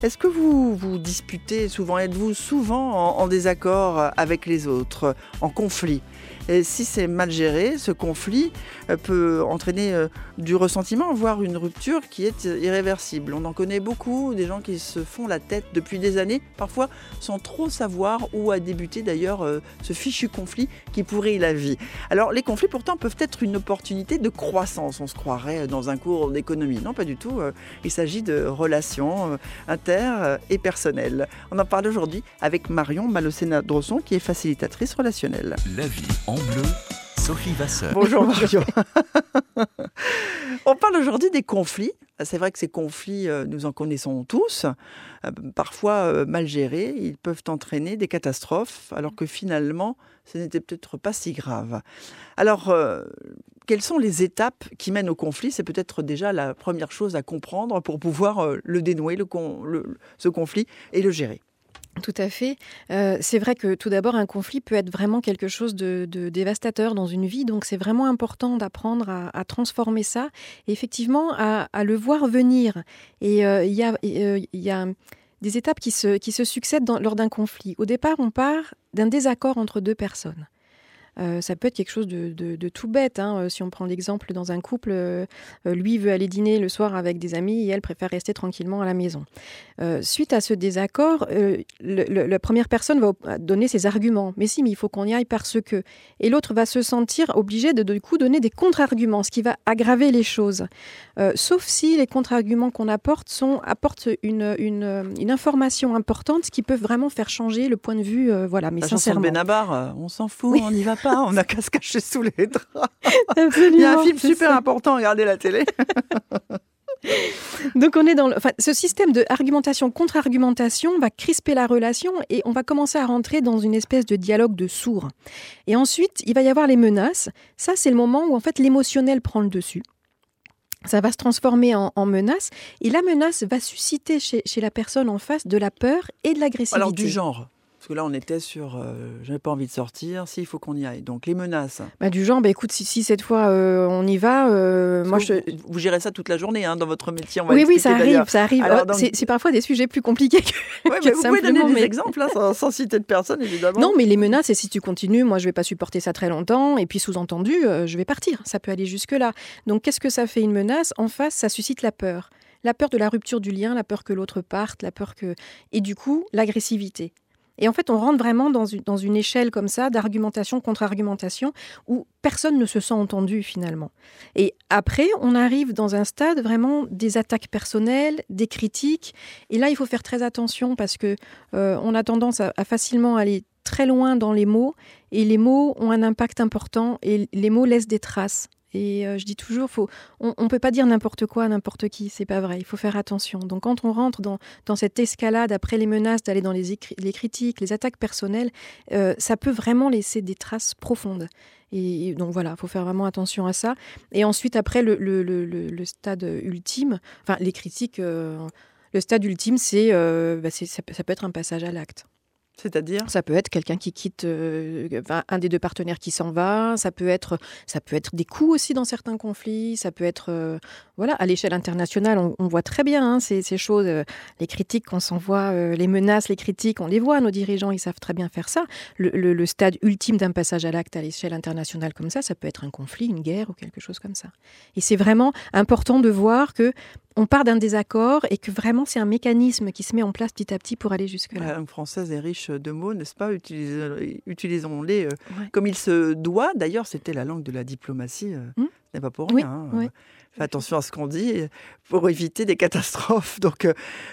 Est-ce que vous vous disputez souvent? Êtes-vous souvent en désaccord avec les autres, en conflit? Et si c'est mal géré, ce conflit peut entraîner du ressentiment, voire une rupture qui est irréversible. On en connaît beaucoup, des gens qui se font la tête depuis des années, parfois sans trop savoir où a débuté d'ailleurs ce fichu conflit qui pourrit la vie. Alors les conflits pourtant peuvent être une opportunité de croissance. On se croirait dans un cours d'économie. Non, pas du tout. Il s'agit de relations inter et personnelles. On en parle aujourd'hui avec Marion Malocena-Drosson qui est facilitatrice relationnelle. La vie en bleu, Sophie Vasseur. Bonjour Marion. On parle aujourd'hui des conflits. C'est vrai que ces conflits, nous en connaissons tous. Parfois mal gérés, ils peuvent entraîner des catastrophes, alors que finalement, ce n'était peut-être pas si grave. Alors, quelles sont les étapes qui mènent au conflit? C'est peut-être déjà la première chose à comprendre pour pouvoir le dénouer, ce conflit, et le gérer. Tout à fait. C'est vrai que tout d'abord, un conflit peut être vraiment quelque chose de dévastateur dans une vie. Donc, c'est vraiment important d'apprendre à transformer ça et effectivement à le voir venir. Et il y a des étapes qui se succèdent lors d'un conflit. Au départ, on part d'un désaccord entre deux personnes. Ça peut être quelque chose de tout bête. Si on prend l'exemple dans un couple, lui veut aller dîner le soir avec des amis et elle préfère rester tranquillement à la maison. Suite à ce désaccord, la première personne va donner ses arguments. Mais si, mais il faut qu'on y aille parce que... Et l'autre va se sentir obligé de coup donner des contre-arguments, ce qui va aggraver les choses. Sauf si les contre-arguments qu'on apportent une information importante qui peut vraiment faire changer le point de vue. Voilà, mais la sincèrement. Chanson de Benabar, on s'en fout, Oui. on n'y va pas, on n'a qu'à se cacher sous les draps. Absolument, Il y a un film super ça. important à regarder la télé. Donc on est ce système de argumentation contre-argumentation va crisper la relation et on va commencer à rentrer dans une espèce de dialogue de sourds. Et ensuite, il va y avoir les menaces. Ça, c'est le moment où en fait l'émotionnel prend le dessus. Ça va se transformer en menace et la menace va susciter chez la personne en face de la peur et de l'agressivité. Alors du genre, parce que là on était sur je n'ai pas envie de sortir, il faut qu'on y aille. Donc les menaces. Du genre, écoute, si cette fois on y va, moi vous gérez ça toute la journée dans votre métier. On va Oui, ça d'ailleurs. arrive. Alors, donc... c'est parfois des sujets plus compliqués que, ouais, que mais vous pouvez simplement. donner des exemples sans citer de personne évidemment. Non, mais les menaces, c'est si tu continues, moi je vais pas supporter ça très longtemps, et puis sous-entendu, je vais partir. Ça peut aller jusque-là. Donc qu'est-ce que ça fait une menace? En face, ça suscite la peur. La peur de la rupture du lien, la peur que l'autre parte, et du coup, l'agressivité. Et en fait, on rentre vraiment dans une échelle comme ça, d'argumentation contre argumentation, où personne ne se sent entendu finalement. Et après, on arrive dans un stade vraiment des attaques personnelles, des critiques. Et là, il faut faire très attention parce que on a tendance à facilement aller très loin dans les mots. Et les mots ont un impact important et les mots laissent des traces. Et je dis toujours, on ne peut pas dire n'importe quoi à n'importe qui, c'est pas vrai, il faut faire attention. Donc quand on rentre dans cette escalade, après les menaces, d'aller dans les critiques, les attaques personnelles, ça peut vraiment laisser des traces profondes. Et donc voilà, il faut faire vraiment attention à ça. Et ensuite, après, le stade ultime, enfin les critiques, le stade ultime, ça peut être un passage à l'acte. C'est-à-dire ? Ça peut être quelqu'un qui quitte, un des deux partenaires qui s'en va. Ça peut être des coups aussi dans certains conflits. Ça peut être, à l'échelle internationale, on voit très bien ces choses. Les critiques qu'on s'envoie, les menaces, les critiques, on les voit. Nos dirigeants, ils savent très bien faire ça. Le stade ultime d'un passage à l'acte à l'échelle internationale comme ça peut être un conflit, une guerre ou quelque chose comme ça. Et c'est vraiment important de voir que on part d'un désaccord et que vraiment c'est un mécanisme qui se met en place petit à petit pour aller jusque-là. La langue française est riche de mots, n'est-ce pas ? Utilisons-les comme il se doit. D'ailleurs, c'était la langue de la diplomatie. Ce n'est pas pour rien. Oui. Fais attention à ce qu'on dit pour éviter des catastrophes. Donc,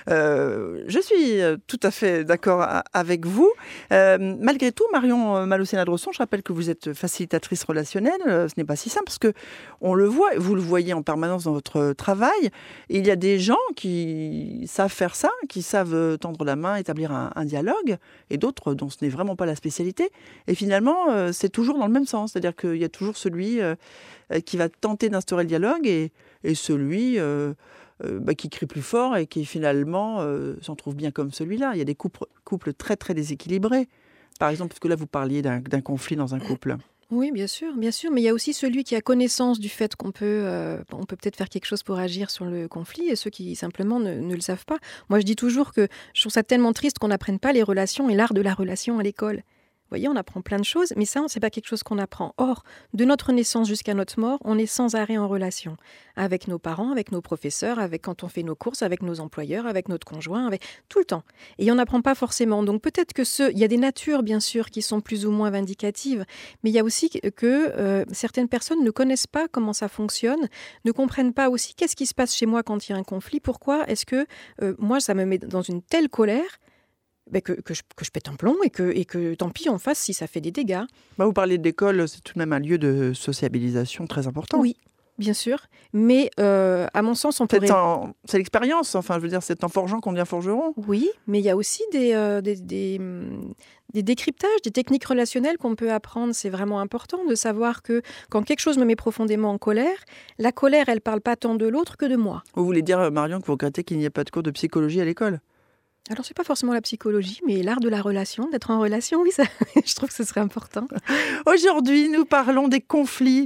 je suis tout à fait d'accord avec vous. Malgré tout, Marion Malocena-Drosson, je rappelle que vous êtes facilitatrice relationnelle. Ce n'est pas si simple parce que on le voit, vous le voyez en permanence dans votre travail. Il y a des gens qui savent faire ça, qui savent tendre la main, établir un dialogue, et d'autres dont ce n'est vraiment pas la spécialité. Et finalement, c'est toujours dans le même sens. C'est-à-dire qu'il y a toujours celui qui va tenter d'instaurer le dialogue et celui qui crie plus fort et qui finalement s'en trouve bien comme celui-là. Il y a des couples très très déséquilibrés. Par exemple, parce que là vous parliez d'un conflit dans un couple. Oui, bien sûr, mais il y a aussi celui qui a connaissance du fait on peut peut-être faire quelque chose pour agir sur le conflit et ceux qui simplement ne le savent pas. Moi, je dis toujours que je trouve ça tellement triste qu'on n'apprenne pas les relations et l'art de la relation à l'école. Vous voyez, on apprend plein de choses, mais ça, c'est pas quelque chose qu'on apprend. Or, de notre naissance jusqu'à notre mort, on est sans arrêt en relation avec nos parents, avec nos professeurs, avec quand on fait nos courses, avec nos employeurs, avec notre conjoint, avec tout le temps. Et on n'apprend pas forcément. Donc peut-être que il y a des natures, bien sûr, qui sont plus ou moins vindicatives, mais il y a aussi que certaines personnes ne connaissent pas comment ça fonctionne, ne comprennent pas aussi qu'est-ce qui se passe chez moi quand il y a un conflit, pourquoi est-ce que moi, ça me met dans une telle colère que je pète un plomb et que tant pis, on fasse si ça fait des dégâts. Vous parlez d'école, c'est tout de même un lieu de sociabilisation très important. Oui, bien sûr. Mais à mon sens, on pourrait... C'est l'expérience, enfin, je veux dire, c'est en forgeant qu'on devient forgeron. Oui, mais il y a aussi des décryptages, des techniques relationnelles qu'on peut apprendre. C'est vraiment important de savoir que quand quelque chose me met profondément en colère, la colère, elle ne parle pas tant de l'autre que de moi. Vous voulez dire, Marion, que vous regrettez qu'il n'y ait pas de cours de psychologie à l'école ? Alors, c'est pas forcément la psychologie, mais l'art de la relation, d'être en relation, oui, ça, je trouve que ce serait important. Aujourd'hui, nous parlons des conflits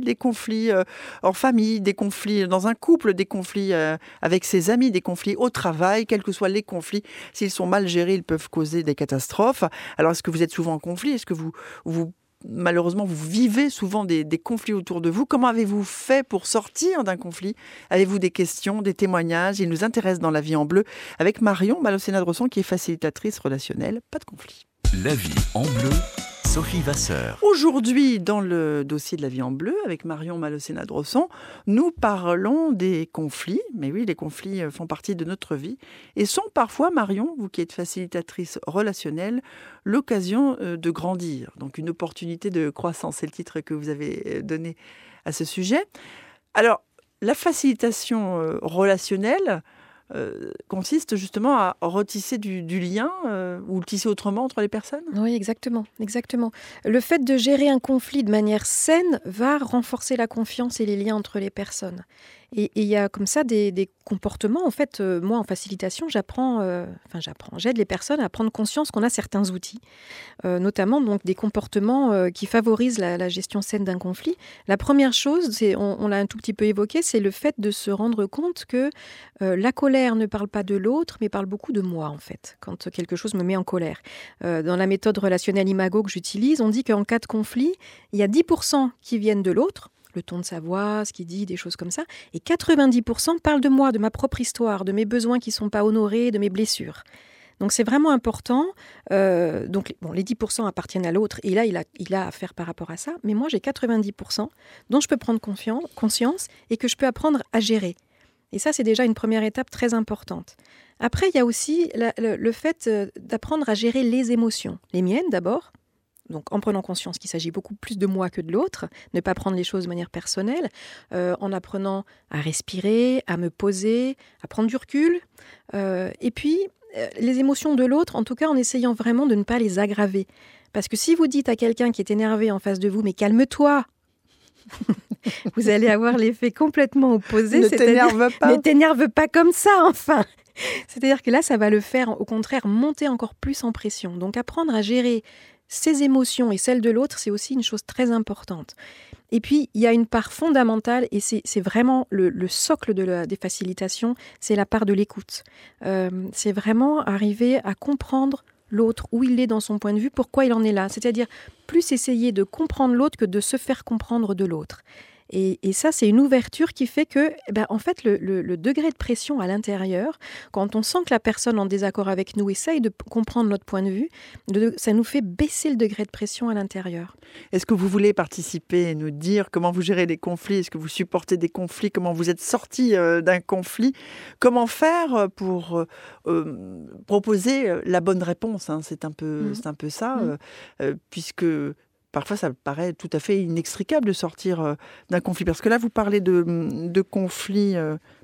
en famille, des conflits dans un couple, des conflits avec ses amis, des conflits au travail, quels que soient les conflits. S'ils sont mal gérés, ils peuvent causer des catastrophes. Alors, est-ce que vous êtes souvent en conflit ? Est-ce que malheureusement, vous vivez souvent des conflits autour de vous. Comment avez-vous fait pour sortir d'un conflit ? Avez-vous des questions, des témoignages ? Il nous intéresse dans La Vie en Bleu avec Marion Malocena-Dresson qui est facilitatrice relationnelle. Pas de conflit. La Vie en Bleu, Sophie Vasseur. Aujourd'hui, dans le dossier de La Vie en Bleu, avec Marion Malocena-Dresson, nous parlons des conflits. Mais oui, les conflits font partie de notre vie et sont parfois, Marion, vous qui êtes facilitatrice relationnelle, l'occasion de grandir. Donc une opportunité de croissance, c'est le titre que vous avez donné à ce sujet. Alors, la facilitation relationnelle consiste justement à retisser du lien ou le tisser autrement entre les personnes ? Oui, exactement. Le fait de gérer un conflit de manière saine va renforcer la confiance et les liens entre les personnes. Et il y a comme ça des comportements. En fait, moi, en facilitation, j'aide les personnes à prendre conscience qu'on a certains outils, notamment donc, des comportements qui favorisent la gestion saine d'un conflit. La première chose, on l'a un tout petit peu évoqué, c'est le fait de se rendre compte que la colère ne parle pas de l'autre, mais parle beaucoup de moi, en fait, quand quelque chose me met en colère. Dans la méthode relationnelle Imago que j'utilise, on dit qu'en cas de conflit, il y a 10% qui viennent de l'autre, le ton de sa voix, ce qu'il dit, des choses comme ça. Et 90% parlent de moi, de ma propre histoire, de mes besoins qui ne sont pas honorés, de mes blessures. Donc c'est vraiment important. Les 10% appartiennent à l'autre et là, il a à faire par rapport à ça. Mais moi, j'ai 90% dont je peux prendre conscience et que je peux apprendre à gérer. Et ça, c'est déjà une première étape très importante. Après, il y a aussi le fait d'apprendre à gérer les émotions. Les miennes d'abord. Donc, en prenant conscience qu'il s'agit beaucoup plus de moi que de l'autre, ne pas prendre les choses de manière personnelle, en apprenant à respirer, à me poser, à prendre du recul. Et puis, les émotions de l'autre, en tout cas en essayant vraiment de ne pas les aggraver. Parce que si vous dites à quelqu'un qui est énervé en face de vous « mais calme-toi », vous allez avoir l'effet complètement opposé. Ne t'énerve pas. Ne t'énerve pas comme ça, enfin. C'est-à-dire que là, ça va le faire, au contraire, monter encore plus en pression. Donc, apprendre à gérer ses émotions et celles de l'autre, c'est aussi une chose très importante. Et puis, il y a une part fondamentale, et c'est vraiment le socle des facilitations, c'est la part de l'écoute. C'est vraiment arriver à comprendre l'autre, où il est dans son point de vue, pourquoi il en est là. C'est-à-dire, plus essayer de comprendre l'autre que de se faire comprendre de l'autre. Et ça, c'est une ouverture qui fait que, en fait, le degré de pression à l'intérieur, quand on sent que la personne en désaccord avec nous essaye de comprendre notre point de vue, ça nous fait baisser le degré de pression à l'intérieur. Est-ce que vous voulez participer et nous dire comment vous gérez les conflits ? Est-ce que vous supportez des conflits ? Comment vous êtes sorti d'un conflit ? Comment faire pour proposer la bonne réponse ? C'est un peu ça, puisque... Parfois, ça paraît tout à fait inextricable de sortir d'un conflit. Parce que là, vous parlez de conflits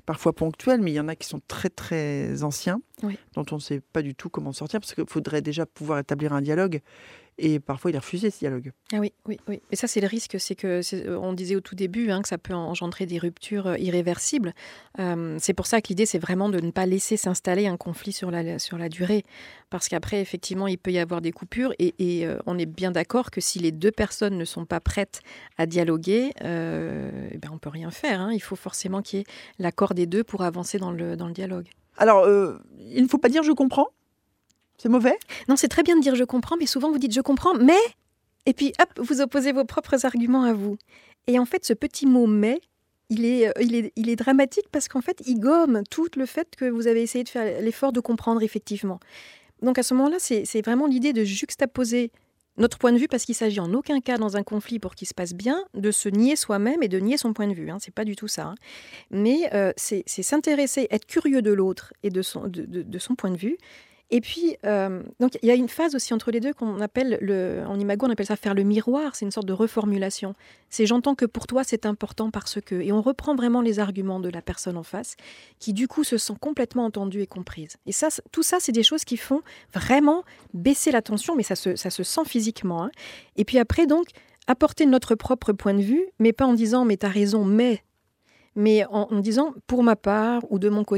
parfois ponctuels, mais il y en a qui sont très très anciens, Oui. dont on ne sait pas du tout comment sortir, parce qu'il faudrait déjà pouvoir établir un dialogue. Et parfois, il est refusé, ce dialogue. Ah oui, oui, oui. Et ça, c'est le risque, on disait au tout début que ça peut engendrer des ruptures irréversibles. C'est pour ça que l'idée, c'est vraiment de ne pas laisser s'installer un conflit sur la durée. Parce qu'après, effectivement, il peut y avoir des coupures. Et on est bien d'accord que si les deux personnes ne sont pas prêtes à dialoguer, on ne peut rien faire. Il faut forcément qu'il y ait l'accord des deux pour avancer dans le dialogue. Alors, il ne faut pas dire « je comprends ». C'est mauvais ? Non, c'est très bien de dire « je comprends », mais souvent vous dites « je comprends, mais… » Et puis, hop, vous opposez vos propres arguments à vous. Et en fait, ce petit mot « mais », il est dramatique parce qu'en fait, il gomme tout le fait que vous avez essayé de faire l'effort de comprendre effectivement. Donc à ce moment-là, c'est vraiment l'idée de juxtaposer notre point de vue, parce qu'il s'agit en aucun cas dans un conflit pour qu'il se passe bien de se nier soi-même et de nier son point de vue. C'est pas du tout ça. Mais c'est s'intéresser, être curieux de l'autre et de son point de vue. Et puis, donc il y a une phase aussi entre les deux qu'on appelle, en imago, on appelle ça faire le miroir. C'est une sorte de reformulation. C'est j'entends que pour toi, c'est important parce que… Et on reprend vraiment les arguments de la personne en face, qui du coup se sent complètement entendue et comprise. Et ça, tout ça, c'est des choses qui font vraiment baisser la tension, mais ça se sent physiquement. Et puis après, donc, apporter notre propre point de vue, mais pas en disant « mais t'as raison, mais… » mais en disant « pour ma part » ou « de mon côté ».